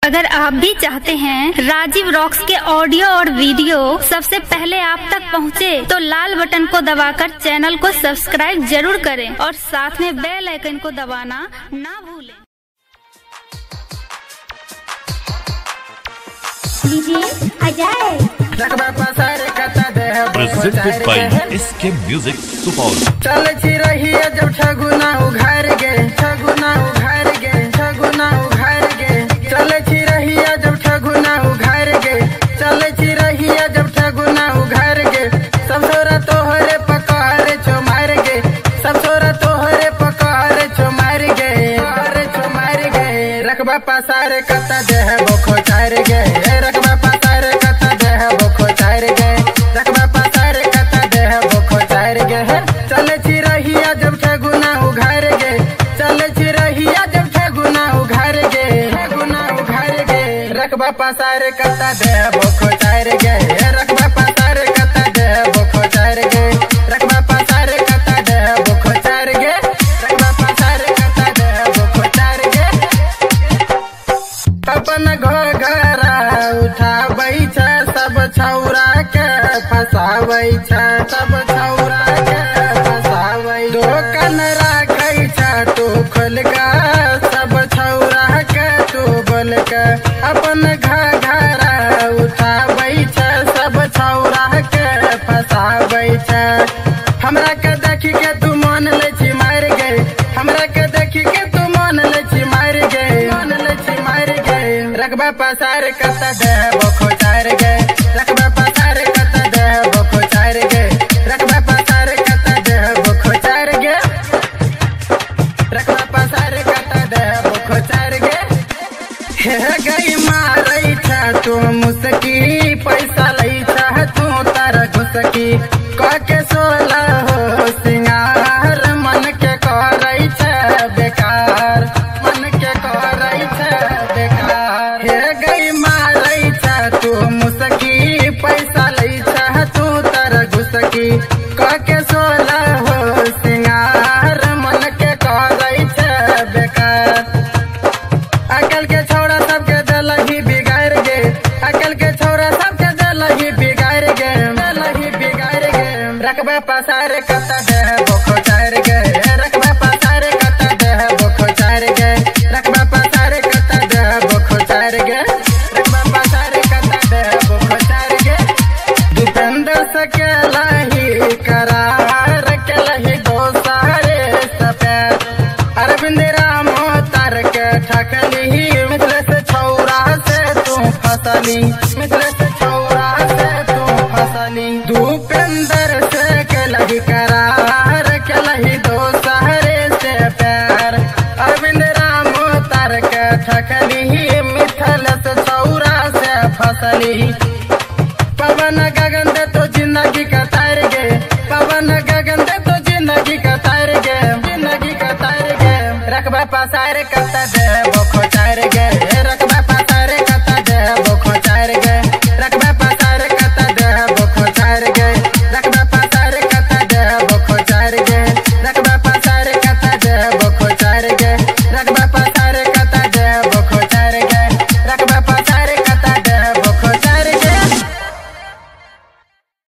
अगर आप भी चाहते हैं राजीव रॉक्स के ऑडियो और वीडियो सबसे पहले आप तक पहुंचे, तो लाल बटन को दबाकर चैनल को सब्सक्राइब जरूर करें और साथ में बेल आइकन को दबाना ना भूलें। Presented by SK Music Supol। चल रही है जब ठगुना उघार गे, ठगुना उघार गे, ठगुना उघार गे। चल रही है जब ठगुना उघार गे, चल रही है जब ठगुना उघार गे। सब छोरा तोहरे पकड़ चो मार गे, सब छोरा तोहरे पकड़ चो मार गे, चो मार गे। रकबा पसार कता देह बोखो चार गे, रकबा पसार कता देह बोखो चार गे, रकबा पसार कता देह बोखो चार गे। चल रही है जब ठगुना उघार गे, चल रही है जब ठगुना उघार गे, ठगुना उघार गे। रकबा पसार कता देह बोखो चार गे, रकबा पसार कता देह बोखो चार गे, रकबा पसार कता देह बोखो चार गे, रकबा पसार कता देह बोखो चार गे। अपन घोघरा उठाबै छ सब छौरा के फसाबै छ, सब छौरा के फसाबै। दोकान राखै छ तू खोल के, सब छौरा के तू बोल के। अपन घोघरा उठाबै छ सब छौरा के फसाबै छ। हमरा के देखी के तू मान लै छी मार गे, हमरा के देखी के तू मान लै छी मार गे, मान लै छी मार गे। रकबा पसार कता देह बोखो चार गे, रकबा पसार कता देह बोखो चार गे, रकबा पसार कता देह बोखो चार गे, रकबा पसार कता देह बोखो चार गे। हे गई मारै छ तू मुसकी, पैसा लै छ तू तार घुसकी। क के सोला हो सिंगार, मन के करै छ बेकार, मन के करै छ बेकार। हे गई मारै छ तू मुसकी, पैसा लै छ तू तार घुसकी। क के सोला हो सिंगार, मन के करै छ बेकार। अकल के छौड़ा सबके दलही बिगाड़ गे, अकल के छौड़ा सबके दलही बिगाड़ गे, दलही बिगाड़ गे। रकबा पसार कता देह बोखो चार गे, रकबा पसार कता देह बोखो चार गे, रकबा पसार कता देह बोखो चार गे, रकबा पसार कता देह बोखो चार गे। दीपेंद्र से के लही करार, के लही दोसारे सफेद। अरविंद राम तार के ठकली, मिथिले से छौरा से तू फसली, मिथिले से छौरा से तू फसली। दीपेंद्र से के लही करार, के लही दोसहरे से प्यार। अरविंद राम तार के ठकली, मिथिले से छौरा से फसली। पवन गगन दे तो जिंदगी का तार गे, पवन गगन दे तो जिंदगी का तार गे, जिंदगी का तार गे। रकबा पसार कता